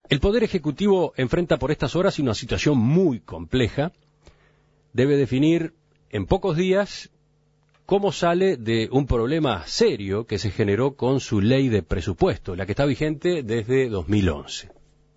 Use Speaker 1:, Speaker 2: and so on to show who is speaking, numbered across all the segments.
Speaker 1: El Poder Ejecutivo enfrenta por estas horas una situación muy compleja. Debe definir en pocos días cómo sale de un problema serio que se generó con su ley de presupuesto, la que está vigente desde 2011.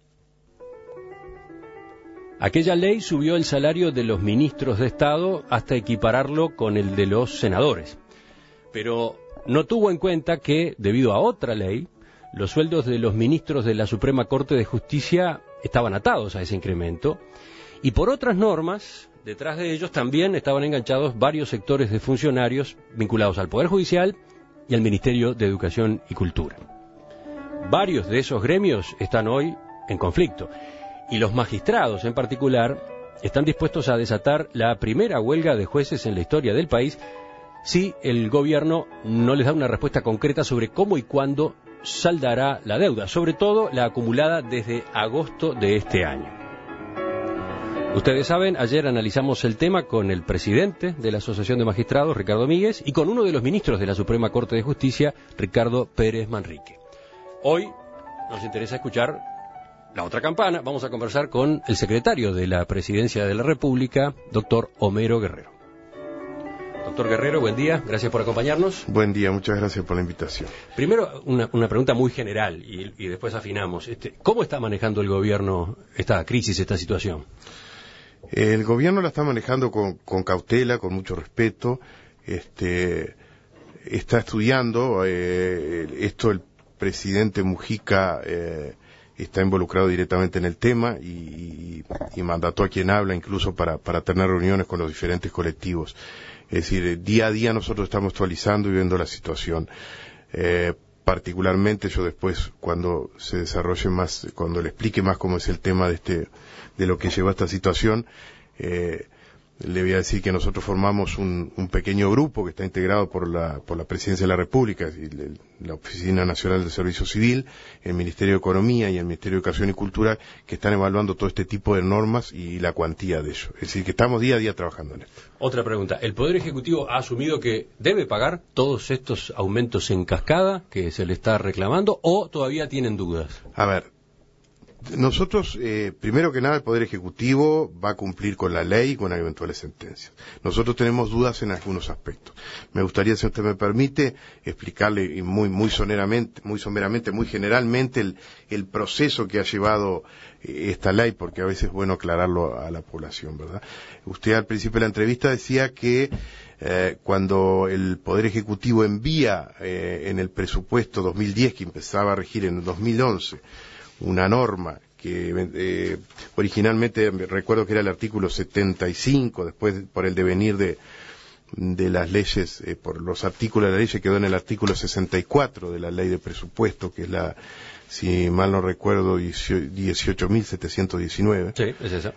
Speaker 1: Aquella ley subió el salario de los ministros de Estado hasta equipararlo con el de los senadores, pero no tuvo en cuenta que, debido a otra ley, los sueldos de los ministros de la Suprema Corte de Justicia estaban atados a ese incremento, y por otras normas, detrás de ellos también estaban enganchados varios sectores de funcionarios vinculados al Poder Judicial y al Ministerio de Educación y Cultura. Varios de esos gremios están hoy en conflicto, y los magistrados en particular están dispuestos a desatar la primera huelga de jueces en la historia del país si el gobierno no les da una respuesta concreta sobre cómo y cuándo saldará la deuda, sobre todo la acumulada desde agosto de este año. Ustedes saben, ayer analizamos el tema con el presidente de la Asociación de Magistrados, Ricardo Míguez, y con uno de los ministros de la Suprema Corte de Justicia, Ricardo Pérez Manrique. Hoy nos interesa escuchar la otra campana. Vamos a conversar con el secretario de la Presidencia de la República, doctor Homero Guerrero. Doctor Guerrero, buen día, gracias por acompañarnos.
Speaker 2: Buen día, muchas gracias por la invitación.
Speaker 1: Primero, una pregunta muy general y después afinamos. ¿Cómo está manejando el gobierno esta crisis, esta situación?
Speaker 2: El gobierno la está manejando con cautela, con mucho respeto. Está estudiando esto. El presidente Mujica está involucrado directamente en el tema y mandató a quien habla incluso para tener reuniones con los diferentes colectivos. Es decir, día a día nosotros estamos actualizando y viendo la situación. Particularmente yo después, cuando se desarrolle más, cuando le explique más cómo es el tema de lo que llevó a esta situación, le voy a decir que nosotros formamos un pequeño grupo que está integrado por la Presidencia de la República, la Oficina Nacional de Servicio Civil, el Ministerio de Economía y el Ministerio de Educación y Cultura, que están evaluando todo este tipo de normas y la cuantía de ello. Es decir, que estamos día a día trabajando en esto.
Speaker 1: Otra pregunta. ¿El Poder Ejecutivo ha asumido que debe pagar todos estos aumentos en cascada que se le está reclamando o todavía tienen dudas?
Speaker 2: A ver, nosotros, primero que nada, el Poder Ejecutivo va a cumplir con la ley y con eventuales sentencias. Nosotros tenemos dudas en algunos aspectos. Me gustaría, si usted me permite, explicarle muy someramente, muy generalmente el proceso que ha llevado esta ley, porque a veces es bueno aclararlo a la población, ¿verdad? Usted al principio de la entrevista decía que cuando el Poder Ejecutivo envía en el presupuesto 2010, que empezaba a regir en el 2011, una norma que originalmente recuerdo que era el artículo 75, después por el devenir de las leyes, por los artículos de la ley quedó en el artículo 64 de la ley de presupuesto, que es si mal no recuerdo, 18.719.
Speaker 1: Sí, es esa.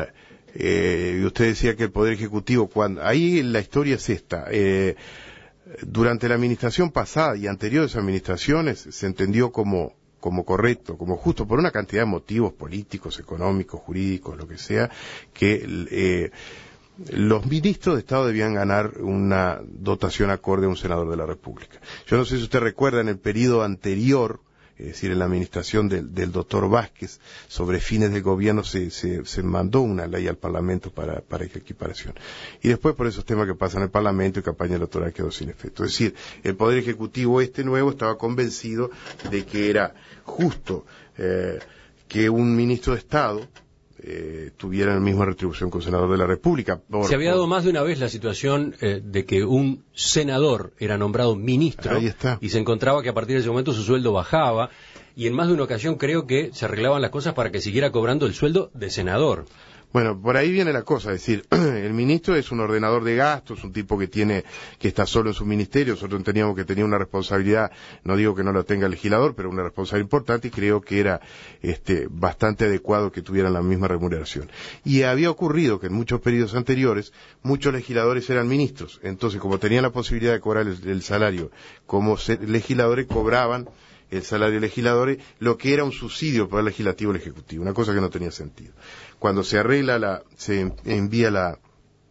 Speaker 2: Y usted decía que el Poder Ejecutivo, ahí la historia es esta. Durante la administración pasada y anteriores administraciones se entendió como correcto, como justo, por una cantidad de motivos políticos, económicos, jurídicos, lo que sea, que los ministros de Estado debían ganar una dotación acorde a un senador de la República. Yo no sé si usted recuerda, en el periodo anterior, es decir, en la administración del doctor Vázquez, sobre fines del gobierno se mandó una ley al Parlamento para esa equiparación. Y después, por esos temas que pasan en el Parlamento y campaña electoral, quedó sin efecto. Es decir, el Poder Ejecutivo nuevo estaba convencido de que era justo que un ministro de Estado tuviera la misma retribución que un senador de la República.
Speaker 1: Se había dado más de una vez la situación de que un senador era nombrado ministro y se encontraba que a partir de ese momento su sueldo bajaba, y en más de una ocasión creo que se arreglaban las cosas para que siguiera cobrando el sueldo de senador.
Speaker 2: Bueno, por ahí viene la cosa, es decir, el ministro es un ordenador de gastos, un tipo que está solo en su ministerio. Nosotros teníamos que tener una responsabilidad, no digo que no la tenga el legislador, pero una responsabilidad importante, y creo que era bastante adecuado que tuvieran la misma remuneración. Y había ocurrido que en muchos periodos anteriores, muchos legisladores eran ministros, entonces como tenían la posibilidad de cobrar el salario como legisladores, cobraban el salario de legisladores, lo que era un subsidio para el legislativo y el ejecutivo, una cosa que no tenía sentido. Cuando se envía la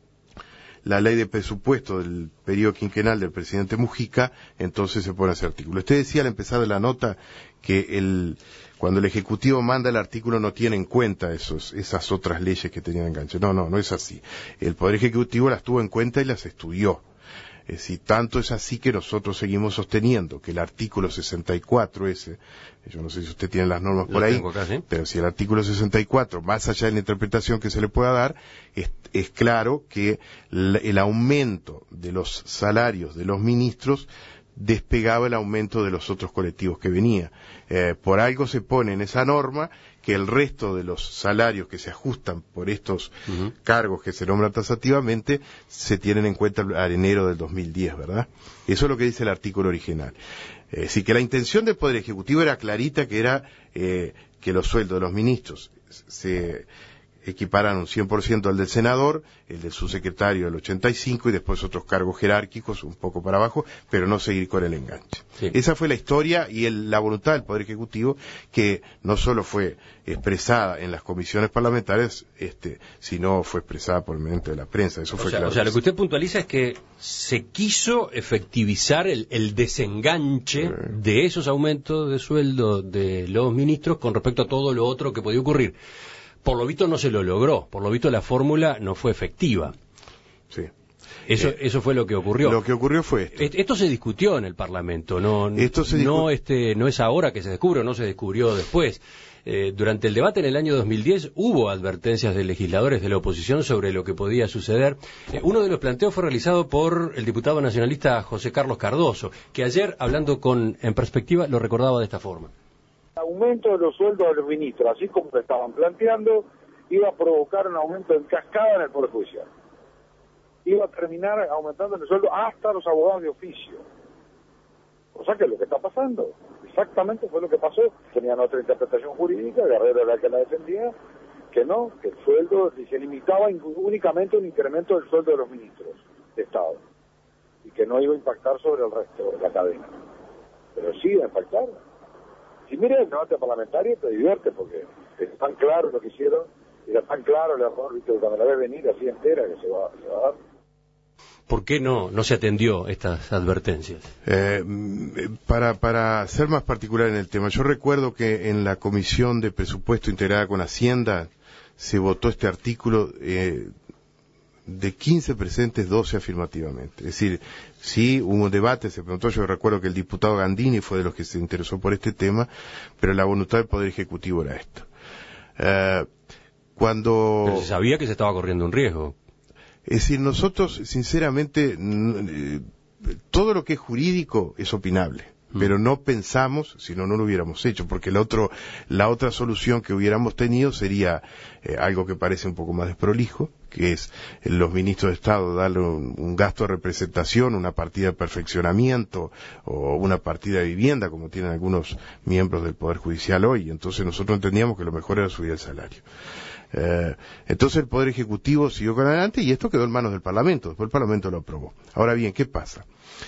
Speaker 2: ley de presupuesto del periodo quinquenal del presidente Mujica, entonces se pone ese artículo. Usted decía al empezar de la nota que cuando el Ejecutivo manda el artículo no tiene en cuenta esas otras leyes que tenían enganche. No es así. El Poder Ejecutivo las tuvo en cuenta y las estudió. Es decir, tanto es así que nosotros seguimos sosteniendo que el artículo 64 ese, yo no sé si usted tiene las normas por ahí,
Speaker 1: acá, ¿sí?
Speaker 2: Pero si el artículo 64, más allá de la interpretación que se le pueda dar, es claro que el aumento de los salarios de los ministros despegaba el aumento de los otros colectivos que venía. Por algo se pone en esa norma que el resto de los salarios que se ajustan por estos cargos que se nombran tasativamente se tienen en cuenta al enero del 2010, ¿verdad? Eso es lo que dice el artículo original. Así que la intención del Poder Ejecutivo era clarita, que era que los sueldos de los ministros se equiparan un 100% al del senador, el del subsecretario del 85% y después otros cargos jerárquicos un poco para abajo, pero no seguir con el enganche. Sí. Esa fue la historia y la voluntad del Poder Ejecutivo, que no solo fue expresada en las comisiones parlamentarias, sino fue expresada por el medio de la prensa. Eso fue claro.
Speaker 1: O sea, lo que usted puntualiza es que se quiso efectivizar el desenganche de esos aumentos de sueldo de los ministros con respecto a todo lo otro que podía ocurrir. Por lo visto no se lo logró, por lo visto la fórmula no fue efectiva.
Speaker 2: Sí.
Speaker 1: Eso fue lo que ocurrió.
Speaker 2: Lo que ocurrió fue esto.
Speaker 1: Esto se discutió en el Parlamento, no es ahora que se descubre, no se descubrió después. Durante el debate en el año 2010 hubo advertencias de legisladores de la oposición sobre lo que podía suceder. Uno de los planteos fue realizado por el diputado nacionalista José Carlos Cardoso, que ayer, hablando En Perspectiva, lo recordaba de esta forma.
Speaker 3: El aumento de los sueldos de los ministros, así como lo estaban planteando, iba a provocar un aumento en cascada en el Poder Judicial. Iba a terminar aumentando el sueldo hasta los abogados de oficio. O sea que es lo que está pasando. Exactamente fue lo que pasó. Tenían otra interpretación jurídica, Guerrero era la que la defendía, que no, que el sueldo se limitaba únicamente a un incremento del sueldo de los ministros de Estado y que no iba a impactar sobre el resto de la cadena. Pero sí iba a impactar. Si miras el debate parlamentario te divierte porque es tan claro lo que hicieron, era tan claro el error, ¿viste? Cuando la ves venir así entera que se va a dar.
Speaker 1: ¿Por qué no se atendió estas advertencias?
Speaker 2: Para ser más particular en el tema, yo recuerdo que en la Comisión de Presupuesto integrada con Hacienda se votó este artículo de 15 presentes, 12 afirmativamente. Es decir, sí hubo un debate, se preguntó, yo recuerdo que el diputado Gandini fue de los que se interesó por este tema, pero la voluntad del Poder Ejecutivo era esto. Pero
Speaker 1: se sabía que se estaba corriendo un riesgo.
Speaker 2: Es decir, nosotros, sinceramente, todo lo que es jurídico es opinable, pero no pensamos, si no lo hubiéramos hecho, porque la otra solución que hubiéramos tenido sería algo que parece un poco más desprolijo, que es los ministros de Estado darle un gasto de representación, una partida de perfeccionamiento o una partida de vivienda, como tienen algunos miembros del Poder Judicial hoy. Entonces nosotros entendíamos que lo mejor era subir el salario. Entonces el Poder Ejecutivo siguió con adelante y esto quedó en manos del Parlamento. Después el Parlamento lo aprobó. Ahora bien, ¿qué pasa?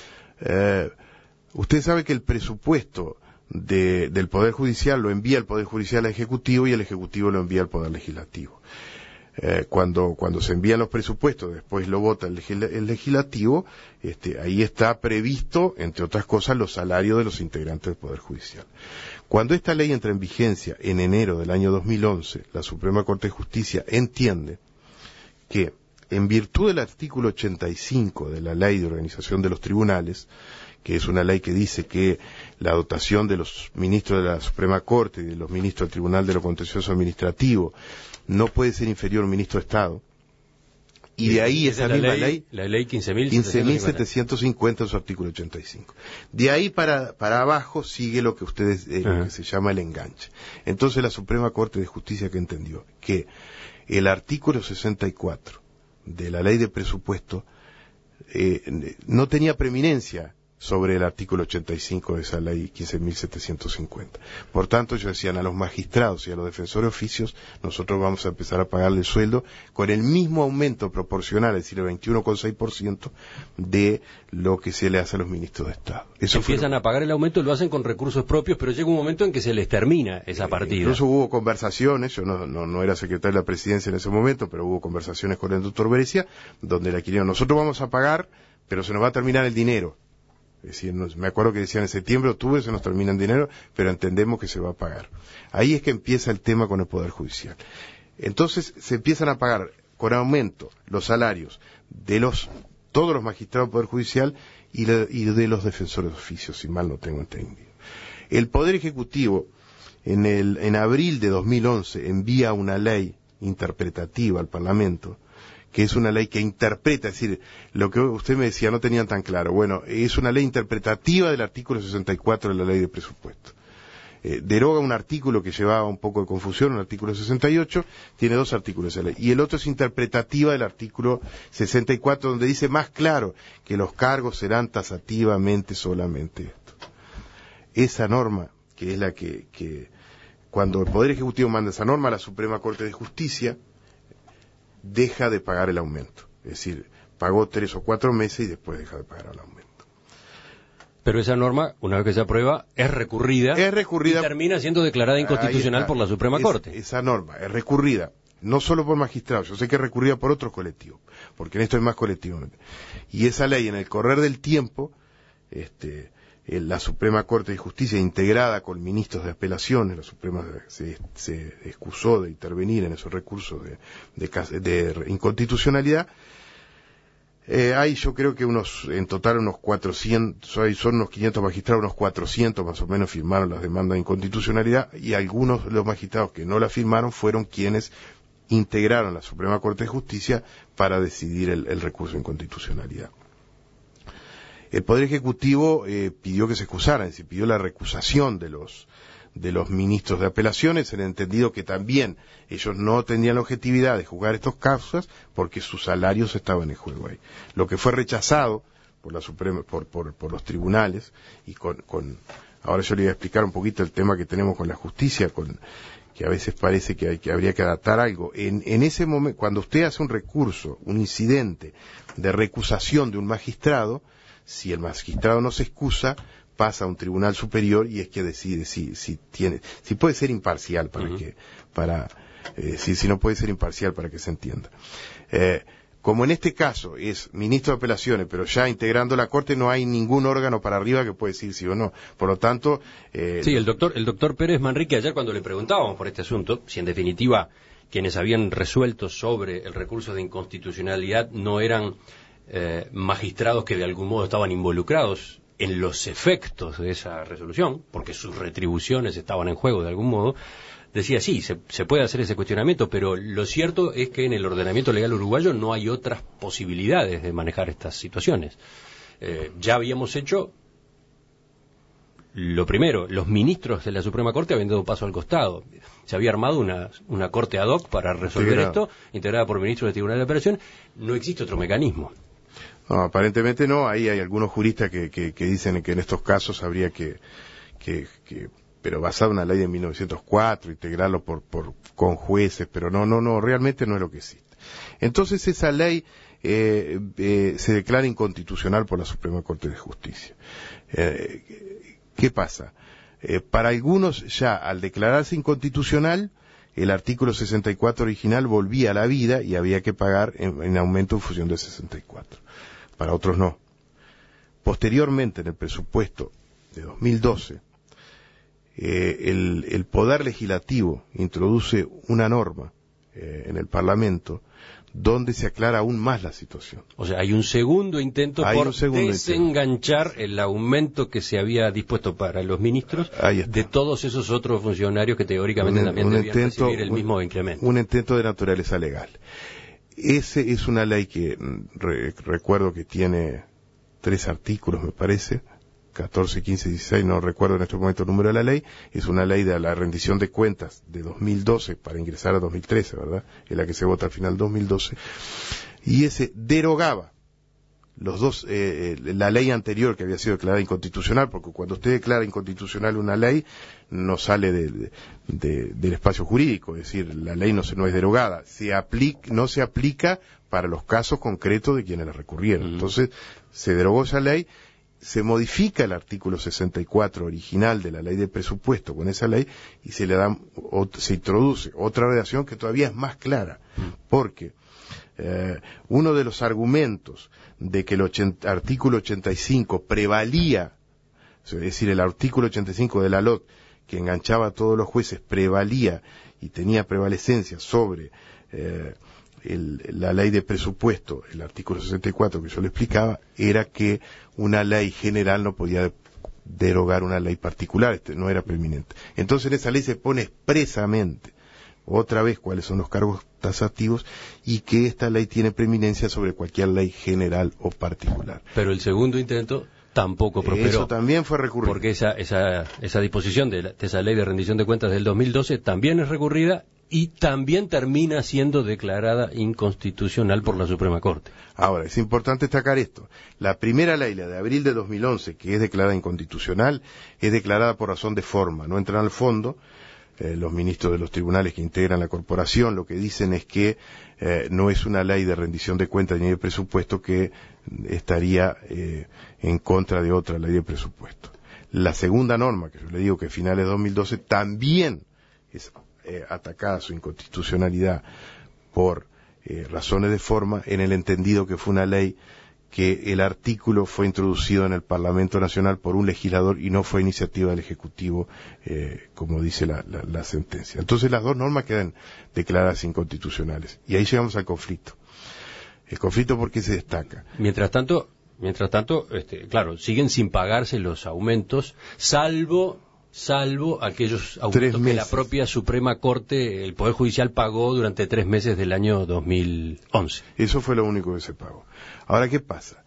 Speaker 2: Usted sabe que el presupuesto del Poder Judicial lo envía el Poder Judicial al Ejecutivo y el Ejecutivo lo envía al Poder Legislativo. Cuando se envían los presupuestos, después lo vota el Legislativo, ahí está previsto, entre otras cosas, los salarios de los integrantes del Poder Judicial. Cuando esta ley entra en vigencia en enero del año 2011, la Suprema Corte de Justicia entiende que, en virtud del artículo 85 de la Ley de Organización de los Tribunales, que es una ley que dice que la dotación de los ministros de la Suprema Corte y de los ministros del Tribunal de lo Contencioso Administrativo no puede ser inferior a un ministro de Estado, y de ahí esa misma ley,
Speaker 1: la ley
Speaker 2: 15.750 en su artículo 85. De ahí para abajo sigue lo que ustedes, lo que se llama el enganche. Entonces la Suprema Corte de Justicia, que entendió que el artículo 64 de la ley de presupuesto no tenía preeminencia sobre el artículo 85 de esa ley 15.750. Por tanto, ellos decían a los magistrados y a los defensores de oficios, nosotros vamos a empezar a pagarle el sueldo con el mismo aumento proporcional, es decir, el 21,6% de lo que se le hace a los ministros de Estado.
Speaker 1: Empiezan a pagar el aumento y lo hacen con recursos propios, pero llega un momento en que se les termina esa partida.
Speaker 2: Incluso hubo conversaciones, yo no era secretario de la presidencia en ese momento, pero hubo conversaciones con el doctor Berecia, donde le querían, nosotros vamos a pagar, pero se nos va a terminar el dinero. Es decir, me acuerdo que decían en septiembre, octubre se nos termina en dinero, pero entendemos que se va a pagar. Ahí es que empieza el tema con el Poder Judicial. Entonces se empiezan a pagar con aumento los salarios de todos los magistrados del Poder Judicial y de los defensores de oficio, si mal no tengo entendido. El Poder Ejecutivo, en abril de 2011, envía una ley interpretativa al Parlamento, que es una ley que interpreta, es decir, lo que usted me decía no tenían tan claro. Bueno, es una ley interpretativa del artículo 64 de la Ley de Presupuesto. Deroga un artículo que llevaba un poco de confusión, el artículo 68, tiene 2 artículos de ley, y el otro es interpretativa del artículo 64, donde dice más claro que los cargos serán tasativamente solamente esto. Esa norma, que es la que cuando el Poder Ejecutivo manda esa norma a la Suprema Corte de Justicia, deja de pagar el aumento. Es decir, pagó 3 o 4 meses y después deja de pagar el aumento.
Speaker 1: Pero esa norma, una vez que se aprueba, es recurrida y termina siendo declarada inconstitucional por la Suprema Corte. Esa norma es recurrida, no solo por magistrados, yo sé que es recurrida por otros colectivos, porque en esto es más colectivamente. Y esa ley, en el correr del tiempo, la Suprema Corte de Justicia, integrada con ministros de apelaciones, la Suprema se excusó de intervenir en esos recursos de inconstitucionalidad. Hay, yo creo que en total unos 400, son unos 500 magistrados, unos 400 más o menos firmaron las demandas de inconstitucionalidad, y algunos de los magistrados que no la firmaron fueron quienes integraron la Suprema Corte de Justicia para decidir el recurso de inconstitucionalidad. El Poder Ejecutivo pidió que se excusaran, es decir, pidió la recusación de los ministros de apelaciones, en el entendido que también ellos no tenían la objetividad de juzgar estas causas porque sus salarios estaban en juego ahí. Lo que fue rechazado por la Suprema, por los tribunales, y ahora yo le voy a explicar un poquito el tema que tenemos con la justicia, que a veces parece que habría que adaptar algo. En ese momento, cuando usted hace un recurso, un incidente de recusación de un magistrado, si el magistrado no se excusa, pasa a un tribunal superior y es que decide si puede ser imparcial si no puede ser imparcial para que se entienda. Como en este caso es ministro de apelaciones, pero ya integrando la Corte, no hay ningún órgano para arriba que puede decir sí o no. Por lo tanto... Sí, el doctor Pérez Manrique, ayer cuando le preguntábamos por este asunto, si en definitiva quienes habían resuelto sobre el recurso de inconstitucionalidad no eran magistrados que de algún modo estaban involucrados en los efectos de esa resolución, porque sus retribuciones estaban en juego de algún modo, decía, sí, se puede hacer ese cuestionamiento, pero lo cierto es que en el ordenamiento legal uruguayo no hay otras posibilidades de manejar estas situaciones. Ya habíamos hecho lo primero, los ministros de la Suprema Corte habían dado un paso al costado. Se había armado una corte ad hoc para resolver esto, integrada por ministros del Tribunal de Apelación. No existe otro mecanismo.
Speaker 2: No, aparentemente no. Ahí hay algunos juristas que dicen que en estos casos habría pero basado en una ley de 1904, integrarlo con jueces, pero no, realmente no es lo que existe. Entonces esa ley se declara inconstitucional por la Suprema Corte de Justicia. ¿Qué pasa? Para algunos ya al declararse inconstitucional, el artículo 64 original volvía a la vida y había que pagar en aumento en función del 64. Para otros no. Posteriormente, en el presupuesto de 2012, el Poder Legislativo introduce una norma en el Parlamento donde se aclara aún más la situación.
Speaker 1: O sea, hay un segundo intento desenganchar el aumento que se había dispuesto para los ministros de todos esos otros funcionarios que teóricamente también debían recibir el mismo incremento.
Speaker 2: Un intento de naturaleza legal. Ese es una ley que recuerdo que tiene 3 artículos, me parece, 14, 15, 16, no recuerdo en este momento el número de la ley. Es una ley de la rendición de cuentas de 2012 para ingresar a 2013, ¿verdad? Es la que se vota al final 2012. Y ese derogaba la ley anterior que había sido declarada inconstitucional, porque cuando usted declara inconstitucional una ley, no sale del espacio jurídico, es decir, la ley no es derogada, no se aplica para los casos concretos de quienes la recurrieron. Entonces, se derogó esa ley, se modifica el artículo 64 original de la ley de presupuesto con esa ley y se introduce otra redacción que todavía es más clara, porque uno de los argumentos de que el artículo 85 prevalía, es decir, el artículo 85 de la LOT, que enganchaba a todos los jueces, prevalía y tenía prevalecencia sobre la ley de presupuesto, el artículo 64 que yo le explicaba, era que una ley general no podía derogar una ley particular, no era preeminente. Entonces en esa ley se pone expresamente, otra vez, cuáles son los cargos tasativos y que esta ley tiene preeminencia sobre cualquier ley general o particular.
Speaker 1: Pero el segundo intento tampoco prosperó.
Speaker 2: Eso también fue recurrido.
Speaker 1: Porque esa disposición de esa ley de rendición de cuentas del 2012 también es recurrida y también termina siendo declarada inconstitucional por la Suprema Corte.
Speaker 2: Ahora, es importante destacar esto. La primera ley, la de abril de 2011, que es declarada inconstitucional, es declarada por razón de forma, no entran al fondo. Los ministros de los tribunales que integran la corporación lo que dicen es que no es una ley de rendición de cuentas ni de presupuesto que estaría en contra de otra ley de presupuesto. La segunda norma, que yo le digo que finales de 2012, también es atacada su inconstitucionalidad por razones de forma, en el entendido que fue una ley que el artículo fue introducido en el Parlamento Nacional por un legislador y no fue iniciativa del Ejecutivo, como dice la sentencia. Entonces las dos normas quedan declaradas inconstitucionales. Y ahí llegamos al conflicto. El conflicto, ¿por qué se destaca?
Speaker 1: Mientras tanto, claro, siguen sin pagarse los aumentos, salvo aquellos aumentos que la propia Suprema Corte, el Poder Judicial pagó durante 3 meses del año 2011.
Speaker 2: Eso fue lo único que se pagó. Ahora, ¿qué pasa?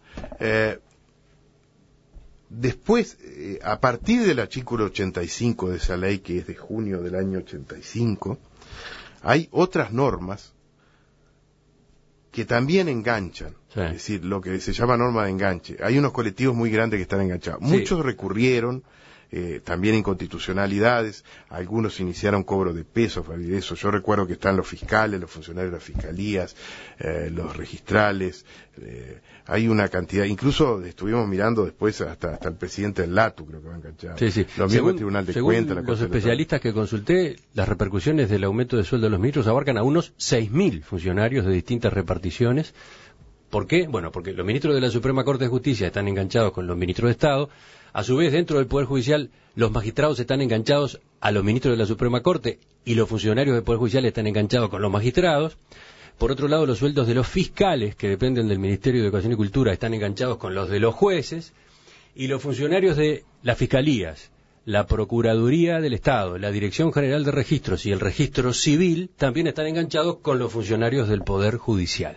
Speaker 2: Después, a partir del artículo 85 de esa ley, que es de junio del año 85, hay otras normas que también enganchan, sí. Es decir, lo que se llama norma de enganche. Hay unos colectivos muy grandes que están enganchados. Sí. Muchos recurrieron, también inconstitucionalidades, algunos iniciaron cobro de pesos, eso. Yo recuerdo que están los fiscales, los funcionarios de las fiscalías, los registrales, hay una cantidad, incluso estuvimos mirando después hasta el presidente del LATU, creo que va enganchado.
Speaker 1: Sí, sí.
Speaker 2: Los mismos Tribunal de Cuentas.
Speaker 1: Los especialistas que consulté, las repercusiones del aumento de sueldo de los ministros abarcan a unos 6.000 funcionarios de distintas reparticiones. ¿Por qué? Bueno, porque los ministros de la Suprema Corte de Justicia están enganchados con los ministros de Estado. A su vez, dentro del Poder Judicial, los magistrados están enganchados a los ministros de la Suprema Corte y los funcionarios del Poder Judicial están enganchados con los magistrados. Por otro lado, los sueldos de los fiscales, que dependen del Ministerio de Educación y Cultura, están enganchados con los de los jueces. Y los funcionarios de las fiscalías, la Procuraduría del Estado, la Dirección General de Registros y el Registro Civil también están enganchados con los funcionarios del Poder Judicial.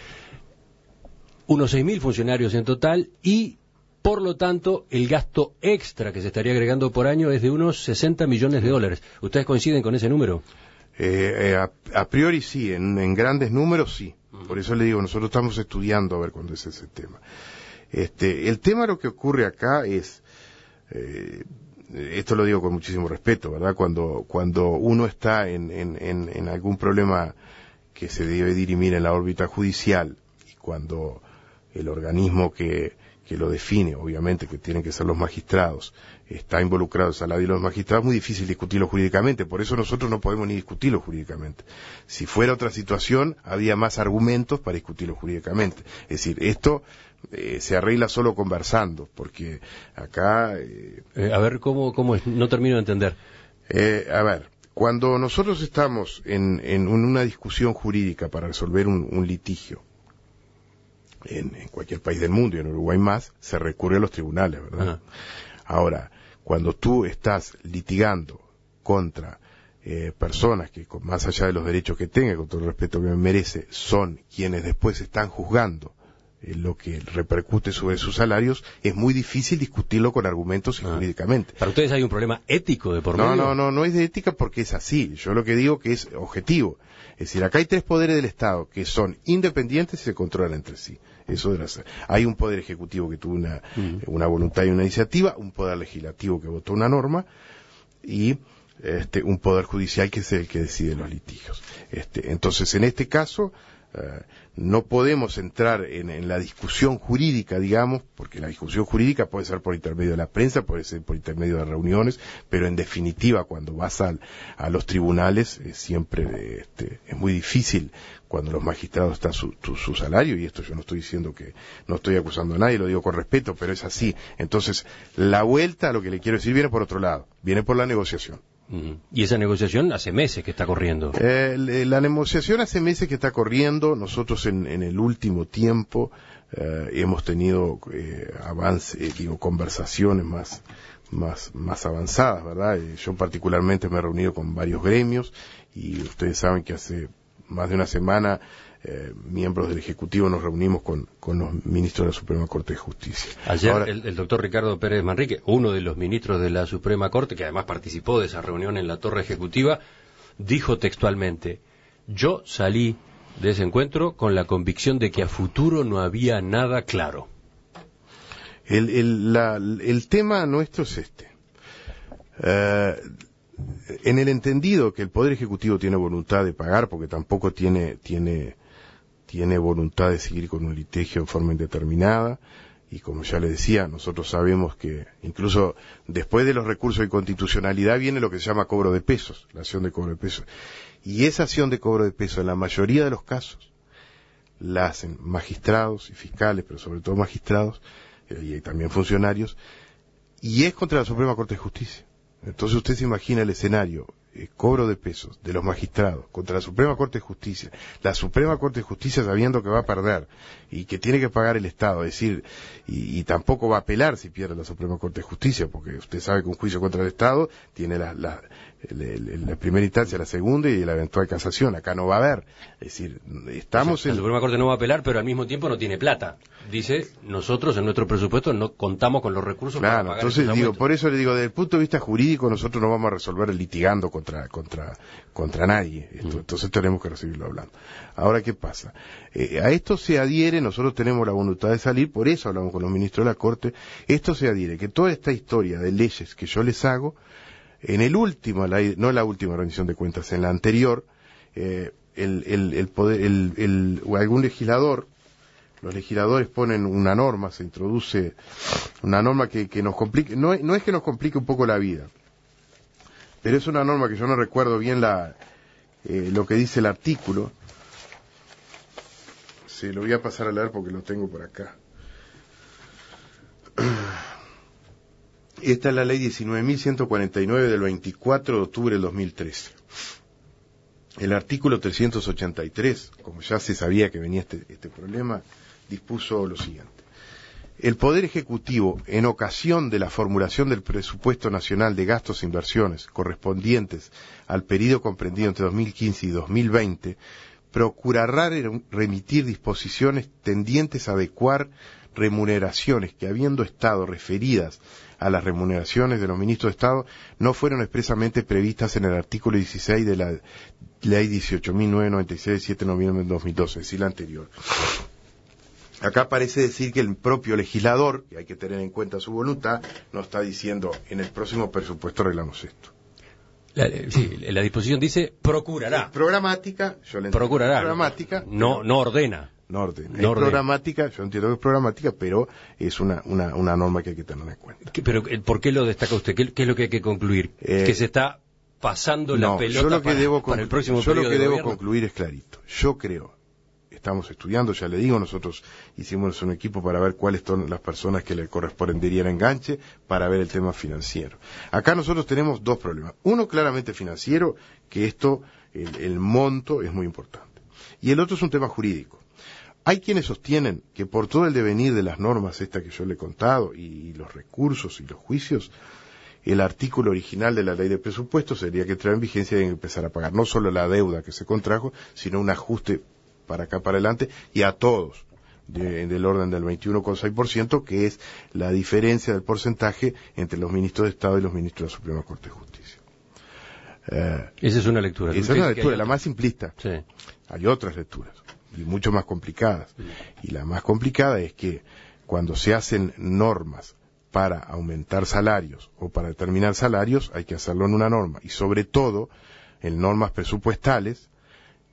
Speaker 1: Unos 6.000 funcionarios en total y, por lo tanto, el gasto extra que se estaría agregando por año es de unos 60 millones de dólares. ¿Ustedes coinciden con ese número?
Speaker 2: A priori sí, en grandes números sí. Por eso le digo, nosotros estamos estudiando a ver cuándo es ese tema. El tema, lo que ocurre acá es, esto lo digo con muchísimo respeto, ¿verdad? Cuando uno está en algún problema que se debe dirimir en la órbita judicial y cuando el organismo que lo define, obviamente que tienen que ser los magistrados, está involucrado el salario de los magistrados, es muy difícil discutirlo jurídicamente, por eso nosotros no podemos ni discutirlo jurídicamente. Si fuera otra situación, había más argumentos para discutirlo jurídicamente. Es decir, esto se arregla solo conversando, porque acá...
Speaker 1: a ver, ¿cómo es? No termino de entender.
Speaker 2: A ver, cuando nosotros estamos en una discusión jurídica para resolver un litigio, en cualquier país del mundo y en Uruguay más, se recurre a los tribunales, ¿verdad? Ajá. Ahora, cuando tú estás litigando contra personas que, más allá de los derechos que tenga, con todo el respeto que me merece, son quienes después están juzgando lo que repercute sobre sus salarios, es muy difícil discutirlo con argumentos y jurídicamente.
Speaker 1: ¿Para ustedes hay un problema ético de por medio?
Speaker 2: No es de ética porque es así. Yo lo que digo que es objetivo. Es decir, acá hay 3 poderes del Estado que son independientes y se controlan entre sí. Eso debe ser. Hay un poder ejecutivo que tuvo una voluntad y una iniciativa, un poder legislativo que votó una norma y un poder judicial que es el que decide los litigios. Entonces, en este caso, No podemos entrar en la discusión jurídica, digamos, porque la discusión jurídica puede ser por intermedio de la prensa, puede ser por intermedio de reuniones, pero en definitiva cuando vas a los tribunales siempre es muy difícil cuando los magistrados están su salario, y esto yo no estoy diciendo que, no estoy acusando a nadie, lo digo con respeto, pero es así. Entonces, la vuelta, lo que le quiero decir, viene por otro lado, viene por la negociación.
Speaker 1: Y esa negociación hace meses que está corriendo.
Speaker 2: La negociación hace meses que está corriendo. Nosotros en el último tiempo hemos tenido conversaciones más avanzadas, ¿verdad? Yo particularmente me he reunido con varios gremios y ustedes saben que hace más de una semana miembros del Ejecutivo nos reunimos con los ministros de la Suprema Corte de Justicia.
Speaker 1: Ayer ahora, el doctor Ricardo Pérez Manrique, uno de los ministros de la Suprema Corte, que además participó de esa reunión en la Torre Ejecutiva, dijo textualmente: yo salí de ese encuentro con la convicción de que a futuro no había nada claro.
Speaker 2: El tema nuestro es este. En el entendido que el Poder Ejecutivo tiene voluntad de pagar, porque tampoco tiene voluntad de seguir con un litigio en forma indeterminada, y como ya le decía, nosotros sabemos que incluso después de los recursos de inconstitucionalidad viene lo que se llama cobro de pesos, la acción de cobro de pesos. Y esa acción de cobro de pesos, en la mayoría de los casos, la hacen magistrados y fiscales, pero sobre todo magistrados, y también funcionarios, y es contra la Suprema Corte de Justicia. Entonces usted se imagina el escenario, cobro de pesos de los magistrados contra la Suprema Corte de Justicia, la Suprema Corte de Justicia sabiendo que va a perder y que tiene que pagar el Estado, es decir, y tampoco va a apelar si pierde la Suprema Corte de Justicia, porque usted sabe que un juicio contra el Estado tiene la primera instancia, la segunda y la eventual casación. Acá no va a haber, es decir, estamos
Speaker 1: La Suprema Corte no va a apelar, pero al mismo tiempo no tiene plata. Dice, nosotros en nuestro presupuesto no contamos con los recursos para pagar.
Speaker 2: Entonces por eso le digo, desde el punto de vista jurídico nosotros no vamos a resolver litigando contra nadie. Entonces tenemos que recibirlo hablando. Ahora, ¿qué pasa? A esto se adhiere, nosotros tenemos la voluntad de salir, por eso hablamos con los ministros de la Corte, esto se adhiere, que toda esta historia de leyes que yo les hago, en el último, no en la última rendición de cuentas, en la anterior, algún legislador, los legisladores ponen una norma, se introduce una norma que nos complique, no es que nos complique un poco la vida, pero es una norma que yo no recuerdo bien lo que dice el artículo. Se lo voy a pasar a leer porque lo tengo por acá. Esta es la ley 19.149 del 24 de octubre del 2013. El artículo 383, como ya se sabía que venía este problema, dispuso lo siguiente. El Poder Ejecutivo, en ocasión de la formulación del presupuesto nacional de gastos e inversiones correspondientes al periodo comprendido entre 2015 y 2020, procurará remitir disposiciones tendientes a adecuar remuneraciones que, habiendo estado referidas a las remuneraciones de los ministros de Estado, no fueron expresamente previstas en el artículo 16 de la Ley 18.996 de 7 de noviembre de 2012, es decir, la anterior. Acá parece decir que el propio legislador, que hay que tener en cuenta su voluntad, nos está diciendo, en el próximo presupuesto arreglamos esto.
Speaker 1: La disposición dice procurará.
Speaker 2: Es programática, yo le entiendo.
Speaker 1: Procurará.
Speaker 2: Programática.
Speaker 1: No ordena.
Speaker 2: No ordena. Es programática, yo entiendo que es programática, pero es una norma que hay que tener en cuenta.
Speaker 1: Pero ¿por qué lo destaca usted? ¿Qué es lo que hay que concluir? ¿Que se está pasando la pelota para el próximo periodo de gobierno? Yo lo que debo concluir
Speaker 2: es clarito. Yo creo, estamos estudiando, ya le digo, nosotros hicimos un equipo para ver cuáles son las personas que le corresponderían enganche para ver el tema financiero. Acá nosotros tenemos dos problemas. Uno claramente financiero, que esto, el monto es muy importante. Y el otro es un tema jurídico. Hay quienes sostienen que por todo el devenir de las normas estas que yo le he contado y los recursos y los juicios, el artículo original de la ley de presupuesto sería que trae en vigencia y empezar a pagar no solo la deuda que se contrajo, sino un ajuste para acá para adelante y a todos del orden del 21,6%, que es la diferencia del porcentaje entre los ministros de Estado y los ministros de la Suprema Corte de Justicia.
Speaker 1: Esa es una lectura.
Speaker 2: Esa es una lectura, la más simplista.
Speaker 1: Sí.
Speaker 2: Hay otras lecturas y mucho más complicadas. Y la más complicada es que cuando se hacen normas para aumentar salarios o para determinar salarios, hay que hacerlo en una norma. Y sobre todo, en normas presupuestales,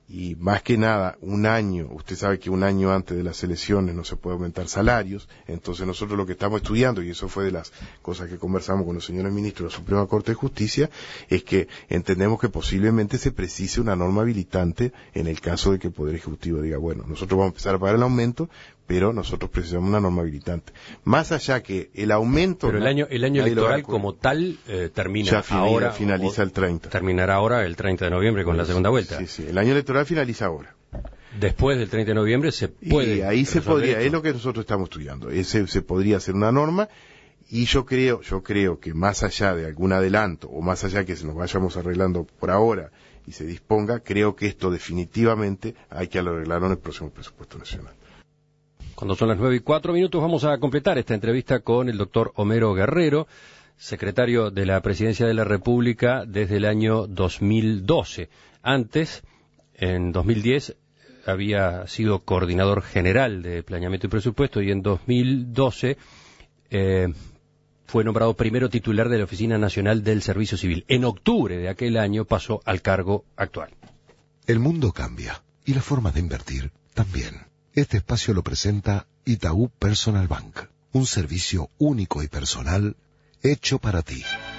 Speaker 2: y más que nada un año, usted sabe que un año antes de las elecciones no se puede aumentar salarios, entonces nosotros lo que estamos estudiando, y eso fue de las cosas que conversamos con los señores ministros de la Suprema Corte de Justicia, es que entendemos que posiblemente se precise una norma habilitante en el caso de que el Poder Ejecutivo diga, bueno, nosotros vamos a empezar a pagar el aumento, pero nosotros precisamos una norma habilitante. Más allá que el aumento...
Speaker 1: Pero el año electoral como tal termina
Speaker 2: ya
Speaker 1: ahora.
Speaker 2: Finaliza el 30.
Speaker 1: Terminará ahora el 30 de noviembre con la segunda vuelta.
Speaker 2: Sí, el año electoral finaliza ahora.
Speaker 1: Después del 30 de noviembre se puede...
Speaker 2: Y ahí se podría, es lo que nosotros estamos estudiando, se podría hacer una norma, y yo creo que más allá de algún adelanto, o más allá que se nos vayamos arreglando por ahora y se disponga, creo que esto definitivamente hay que arreglarlo en el próximo presupuesto nacional.
Speaker 1: Cuando son las 9:04, vamos a completar esta entrevista con el doctor Homero Guerrero, secretario de la Presidencia de la República desde el año 2012. Antes, en 2010, había sido coordinador general de Planeamiento y Presupuesto, y en 2012 fue nombrado primero titular de la Oficina Nacional del Servicio Civil. En octubre de aquel año pasó al cargo actual.
Speaker 4: El mundo cambia, y la forma de invertir también. Este espacio lo presenta Itaú Personal Bank, un servicio único y personal hecho para ti.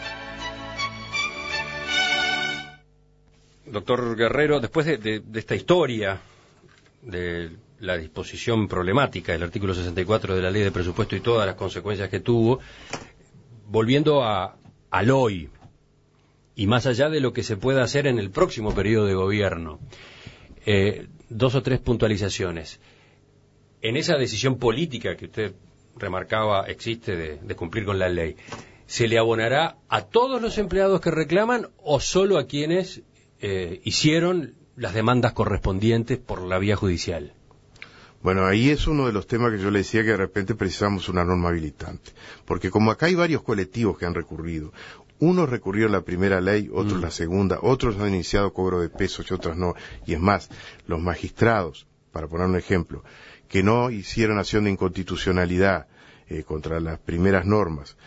Speaker 1: Doctor Guerrero, después de esta historia de la disposición problemática del artículo 64 de la Ley de Presupuesto y todas las consecuencias que tuvo, volviendo al hoy, y más allá de lo que se pueda hacer en el próximo periodo de gobierno, 2 o 3 puntualizaciones. En esa decisión política que usted remarcaba existe de cumplir con la ley, ¿se le abonará a todos los empleados que reclaman o solo a quienes hicieron las demandas correspondientes por la vía judicial?
Speaker 2: Bueno, ahí es uno de los temas que yo le decía, que de repente precisamos una norma habilitante, porque como acá hay varios colectivos que han recurrido, unos recurrieron la primera ley, otros la segunda, otros han iniciado cobro de pesos y otros no, y es más, los magistrados, para poner un ejemplo, que no hicieron acción de inconstitucionalidad contra las primeras normas.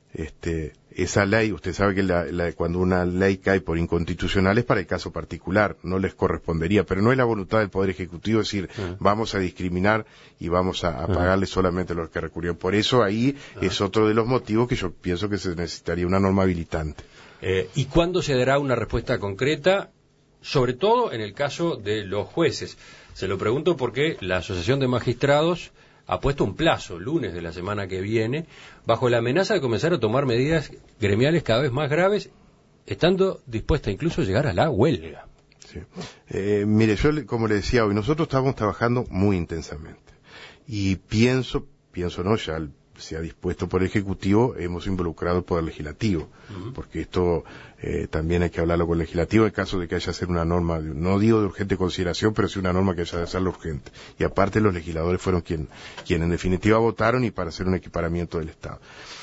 Speaker 2: Esa ley, usted sabe que cuando una ley cae por inconstitucional es para el caso particular, no les correspondería, pero no es la voluntad del Poder Ejecutivo decir, vamos a discriminar y vamos a pagarle solamente a los que recurrieron. Por eso ahí es otro de los motivos que yo pienso que se necesitaría una norma habilitante.
Speaker 1: ¿Y cuándo se dará una respuesta concreta, sobre todo en el caso de los jueces? Se lo pregunto porque la Asociación de Magistrados ha puesto un plazo, lunes de la semana que viene, bajo la amenaza de comenzar a tomar medidas gremiales cada vez más graves, estando dispuesta incluso a llegar a la huelga.
Speaker 2: Sí. Mire, yo como le decía hoy, nosotros estamos trabajando muy intensamente. Y pienso no, ya se ha dispuesto por el Ejecutivo, hemos involucrado al Poder Legislativo, porque esto también hay que hablarlo con el Legislativo en caso de que haya que hacer una norma, no digo de urgente consideración, pero sí una norma que haya de hacerlo urgente. Y aparte los legisladores fueron quienes en definitiva votaron y para hacer un equiparamiento del Estado.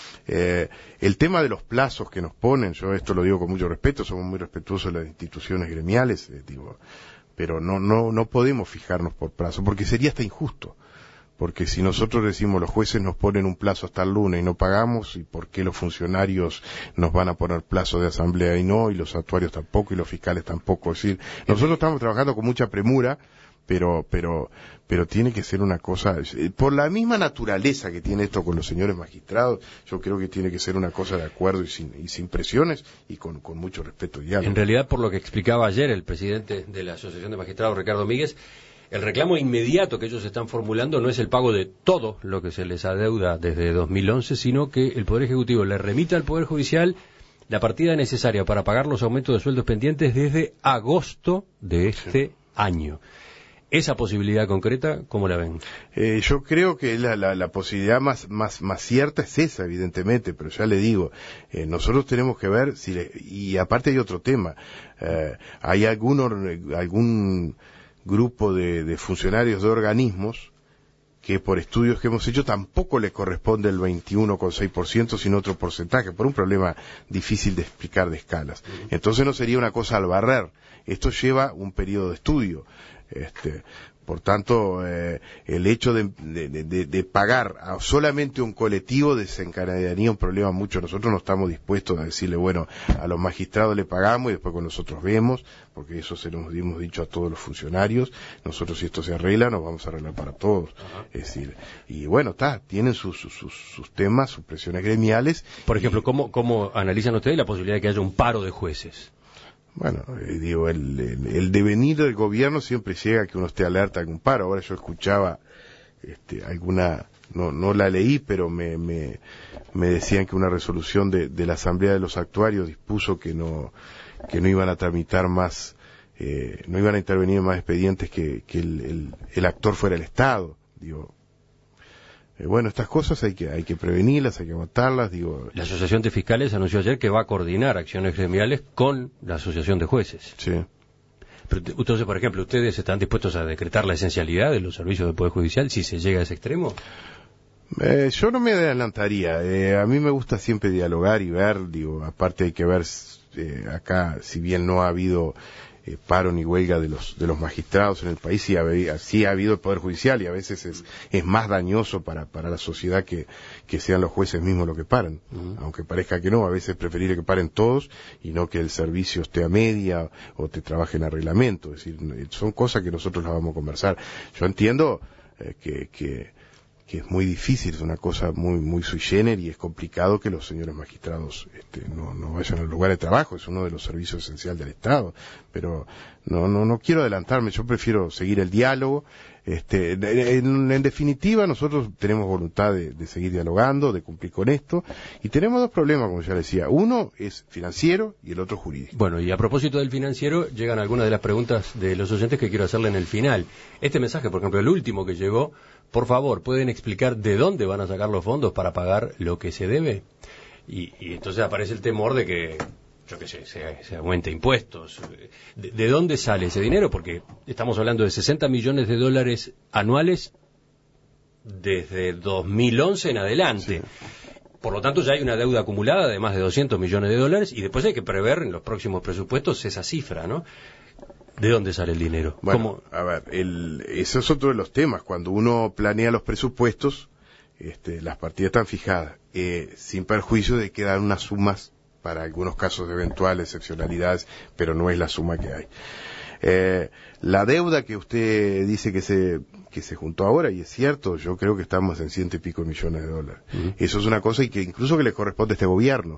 Speaker 2: El tema de los plazos que nos ponen, yo esto lo digo con mucho respeto, somos muy respetuosos de las instituciones gremiales, pero no podemos fijarnos por plazo, porque sería hasta injusto. Porque si nosotros decimos los jueces nos ponen un plazo hasta el lunes y no pagamos, ¿y por qué los funcionarios nos van a poner plazo de asamblea y no, y los actuarios tampoco, y los fiscales tampoco? Es decir, nosotros estamos trabajando con mucha premura, pero tiene que ser una cosa, por la misma naturaleza que tiene esto con los señores magistrados, yo creo que tiene que ser una cosa de acuerdo y sin presiones y con mucho respeto y diálogo.
Speaker 1: En realidad, por lo que explicaba ayer el presidente de la Asociación de Magistrados, Ricardo Míguez, el reclamo inmediato que ellos están formulando no es el pago de todo lo que se les adeuda desde 2011, sino que el Poder Ejecutivo le remita al Poder Judicial la partida necesaria para pagar los aumentos de sueldos pendientes desde agosto de este año. ¿Esa posibilidad concreta, cómo la ven?
Speaker 2: Yo creo que la posibilidad más cierta es esa, evidentemente, pero ya le digo, nosotros tenemos que ver, y aparte hay otro tema, hay algún grupo de funcionarios de organismos que por estudios que hemos hecho tampoco les corresponde el 21,6%, sino otro porcentaje, por un problema difícil de explicar de escalas. Entonces no sería una cosa al barrer, esto lleva un periodo de estudio, Por tanto, el hecho de pagar a solamente un colectivo desencadenaría un problema mucho. Nosotros no estamos dispuestos a decirle, bueno, a los magistrados le pagamos y después con nosotros vemos, porque eso se lo hemos dicho a todos los funcionarios. Nosotros, si esto se arregla, nos vamos a arreglar para todos. Es decir, y bueno, tienen sus temas, sus presiones gremiales.
Speaker 1: Por ejemplo, ¿cómo analizan ustedes la posibilidad de que haya un paro de jueces?
Speaker 2: Bueno, digo, el devenir del gobierno siempre llega a que uno esté alerta a algún paro. Ahora yo escuchaba alguna, no la leí, pero me decían que una resolución de la Asamblea de los Actuarios dispuso que no iban a tramitar más, no iban a intervenir en más expedientes que el actor fuera el Estado. Digo, bueno, estas cosas hay que prevenirlas, hay que agotarlas, digo.
Speaker 1: La Asociación de Fiscales anunció ayer que va a coordinar acciones gremiales con la Asociación de Jueces.
Speaker 2: Sí.
Speaker 1: Pero, entonces, por ejemplo, ¿ustedes están dispuestos a decretar la esencialidad de los servicios del Poder Judicial si se llega a ese extremo?
Speaker 2: Yo no me adelantaría. A mí me gusta siempre dialogar y ver, digo, aparte hay que ver acá, si bien no ha habido paro ni huelga de los magistrados en el país, sí ha habido el Poder Judicial, y a veces es más dañoso para la sociedad que sean los jueces mismos los que paran. Aunque parezca que no, a veces es preferible que paren todos y no que el servicio esté a media o te trabaje en arreglamento. Es decir, son cosas que nosotros las vamos a conversar. Yo entiendo que es muy difícil, es una cosa muy sui generis, y es complicado que los señores magistrados no vayan al lugar de trabajo, es uno de los servicios esenciales del Estado, pero no quiero adelantarme, yo prefiero seguir el diálogo. En definitiva, nosotros tenemos voluntad de seguir dialogando, de cumplir con esto, y tenemos dos problemas, como ya decía. Uno es financiero y el otro jurídico.
Speaker 1: Bueno, y a propósito del financiero, llegan algunas de las preguntas de los oyentes que quiero hacerle en el final. Este mensaje, por ejemplo, el último que llegó: por favor, ¿pueden explicar de dónde van a sacar los fondos para pagar lo que se debe? Y entonces aparece el temor de que, yo qué sé, se aumente impuestos. ¿De dónde sale ese dinero? Porque estamos hablando de $60 millones anuales desde 2011 en adelante. Sí. Por lo tanto, ya hay una deuda acumulada de más de $200 millones, y después hay que prever en los próximos presupuestos esa cifra, ¿no? ¿De dónde sale el dinero?
Speaker 2: Bueno, a ver, ese es otro de los temas. Cuando uno planea los presupuestos, las partidas están fijadas, sin perjuicio de que dan unas sumas para algunos casos de eventuales excepcionalidades, pero no es la suma que hay. La deuda que usted dice que se juntó ahora, y es cierto, yo creo que estamos en $100 y pico millones. Eso es una cosa y que incluso que le corresponde a este gobierno.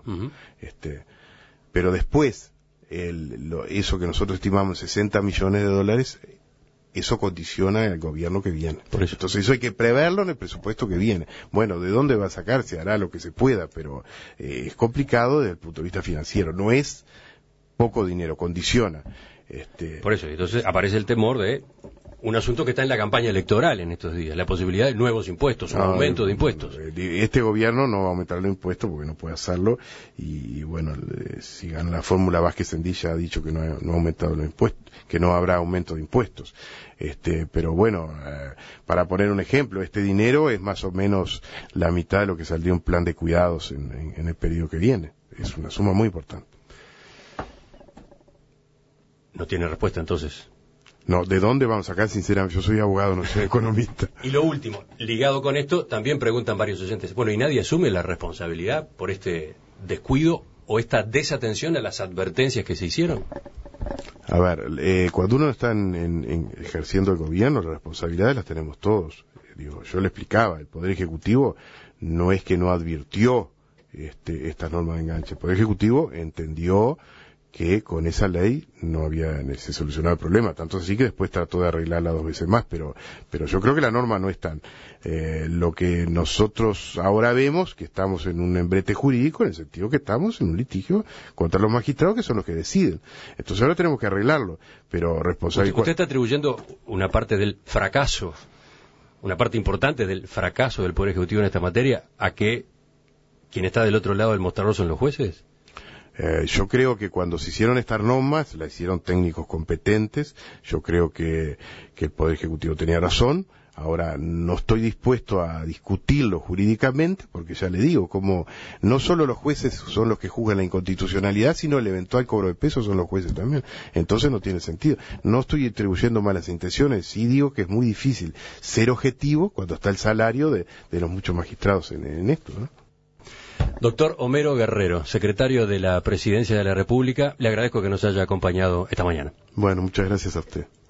Speaker 2: Pero después, eso que nosotros estimamos $60 millones, eso condiciona al gobierno que viene.
Speaker 1: Por eso.
Speaker 2: Entonces eso hay que preverlo en el presupuesto que viene. Bueno, ¿de dónde va a sacar? Se hará lo que se pueda, pero es complicado desde el punto de vista financiero. No es poco dinero, condiciona.
Speaker 1: Por eso, entonces aparece el temor de un asunto que está en la campaña electoral en estos días, la posibilidad de nuevos impuestos, un aumento de impuestos.
Speaker 2: Este gobierno no va a aumentar los impuestos porque no puede hacerlo, y bueno, si gana la fórmula, Vázquez Sendilla ha dicho que no ha aumentado los impuestos, que no habrá aumento de impuestos. Pero bueno, para poner un ejemplo, este dinero es más o menos la mitad de lo que saldría un plan de cuidados en el periodo que viene. Es una suma muy importante.
Speaker 1: No tiene respuesta entonces.
Speaker 2: No, ¿de dónde vamos a sacar? Sinceramente, yo soy abogado, no soy economista.
Speaker 1: Y lo último, ligado con esto, también preguntan varios oyentes, bueno, ¿y nadie asume la responsabilidad por este descuido o esta desatención a las advertencias que se hicieron?
Speaker 2: A ver, cuando uno está ejerciendo el gobierno, las responsabilidades las tenemos todos. Yo le explicaba, el Poder Ejecutivo no es que no advirtió estas normas de enganche. El Poder Ejecutivo entendió que con esa ley no se solucionaba el problema, tanto así que después trató de arreglarla 2 veces más, pero yo creo que la norma no es tan. Lo que nosotros ahora vemos, que estamos en un embrete jurídico, en el sentido que estamos en un litigio contra los magistrados, que son los que deciden. Entonces ahora tenemos que arreglarlo, pero responsabilidad.
Speaker 1: Usted está atribuyendo una parte del fracaso, una parte importante del fracaso del Poder Ejecutivo en esta materia, a que quien está del otro lado del mostrador son los jueces.
Speaker 2: Yo creo que cuando se hicieron estas normas, las hicieron técnicos competentes. Yo creo que el Poder Ejecutivo tenía razón. Ahora, no estoy dispuesto a discutirlo jurídicamente, porque ya le digo, como no solo los jueces son los que juzgan la inconstitucionalidad, sino el eventual cobro de pesos son los jueces también. Entonces no tiene sentido. No estoy atribuyendo malas intenciones, sí digo que es muy difícil ser objetivo cuando está el salario de los muchos magistrados en esto, ¿no?
Speaker 1: Doctor Homero Guerrero, secretario de la Presidencia de la República, le agradezco que nos haya acompañado esta mañana.
Speaker 2: Bueno, muchas gracias a usted.